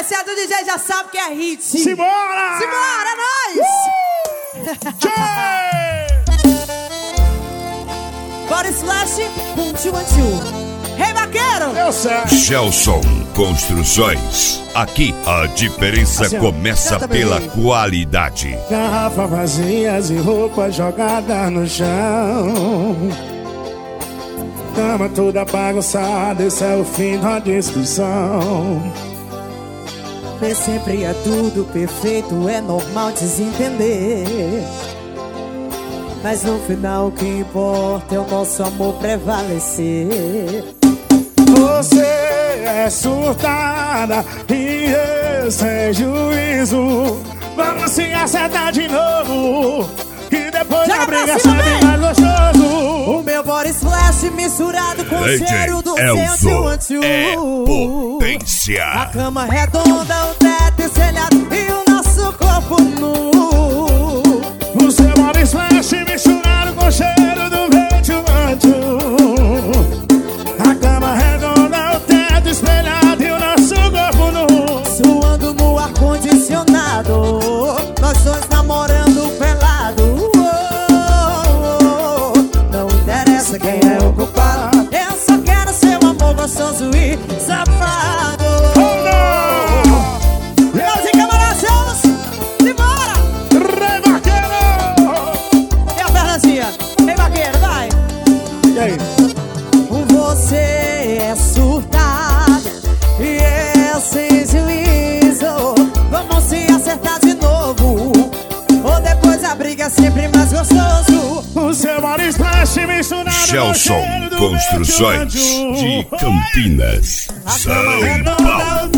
Esse é do DJ, já sabe que é hit. Simbora! Simbora, é nóis! Bora Splash, 1, 2, 1. Hey, vaqueiro! Eu sei. Gelson Construções. Aqui a diferença Assim, começa pela qualidade. Garrafa vazias e roupa jogada no chão. Cama toda bagunçada, esse é o fim da discussão. Nem sempre é tudo perfeito, é normal desentender. Mas no final o que importa é o nosso amor prevalecer. Você é surtada e eu sem juízo. Vamos se acertar de novo, que depois da briga sai bem mais gostoso. O meu body splash misturado com o cheiro do Elzo seu é potência. A cama redonda, o teto espelhado e o nosso corpo nu. O seu body splash misturado com o cheiro do vento. A cama redonda, o teto espelhado e o nosso corpo nu. Suando no ar-condicionado, nós dois namorando pelado. Não interessa quem é o culpado, eu só quero seu amor gostoso e safado. Meus encamarados, simbora! Rei Vaqueiro! E a Fernandinha? Ei, vaqueiro, vai! E aí? Você é surtada e eu sem juízo. Vamos se acertar de novo, ou depois a briga é sempre mais gostoso. O seu body splash misturado Gelson com o cheiro do Construções vento. de Campinas, A São cama redonda, Paulo. o